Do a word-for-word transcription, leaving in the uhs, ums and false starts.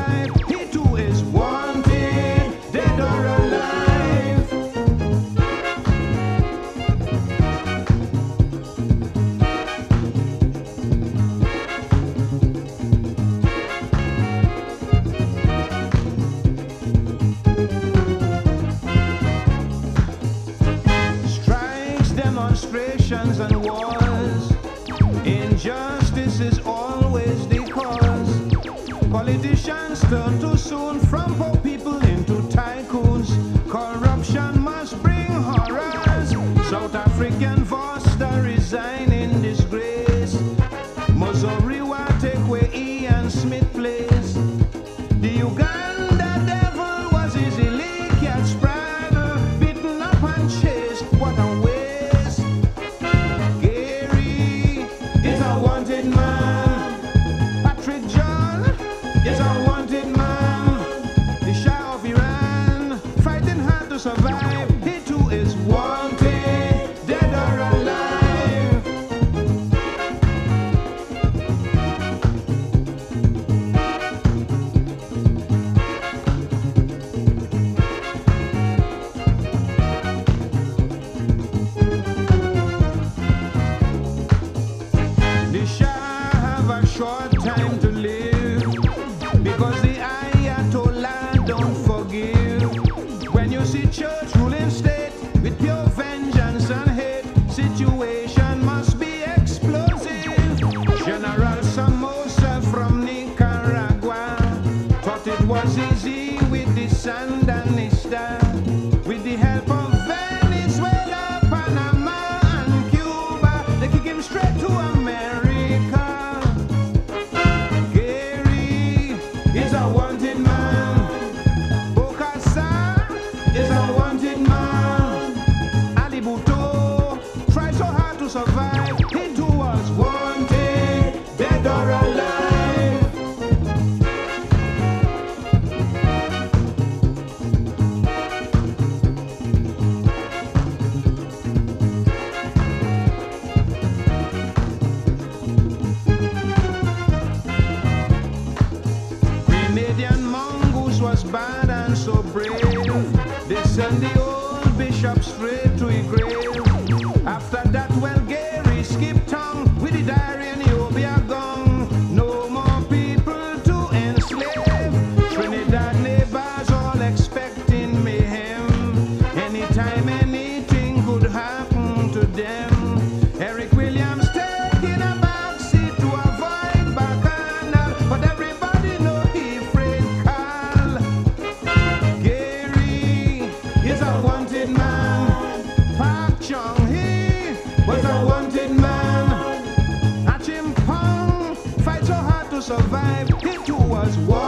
survive. He too is wanted, dead or alive. Strikes, demonstrations and wars. Injustice is always the cause. Politicians turn too soon from poor people into tycoons. Corruption must bring horrors. South African Foster resign in disgrace. Missouri will take where Ian Smith plays. The Uganda devil was easily catch spraddle, beaten up and chased. What a waste. Gary is a wanted man. Patrick John is a wanted man. The Shah of Iran fighting hard to survive. He too is wanted, dead or alive. The Shah have a short time to live because the Ayatollah don't forgive. When you see church ruling state with pure vengeance and hate, situation must be explosive. General Somoza from Nicaragua thought it was easy with the Sandinista. With the help of Venezuela, Panama and Cuba, they kick him straight to America. Gary is a wanted man. Bokassa is a wanted man. Ali Bhutto tried so hard to survive. He too was wanted, dead or alive. Grenadian mongoose was bad and so brave. They sent the old bishop straight to his grave. After that, well, Gary skipped town with the diary and the Obia gong. No more people to enslave. Trinidad neighbors all expecting mayhem. Anytime anything could happen to them. Eric Williams taking a backseat to avoid bacchanal, but everybody know he afraid Carl. Gary is a wanted man. Park Chung-hee was a wanted man. Achim Pong fight so hard to survive. He too was wanted.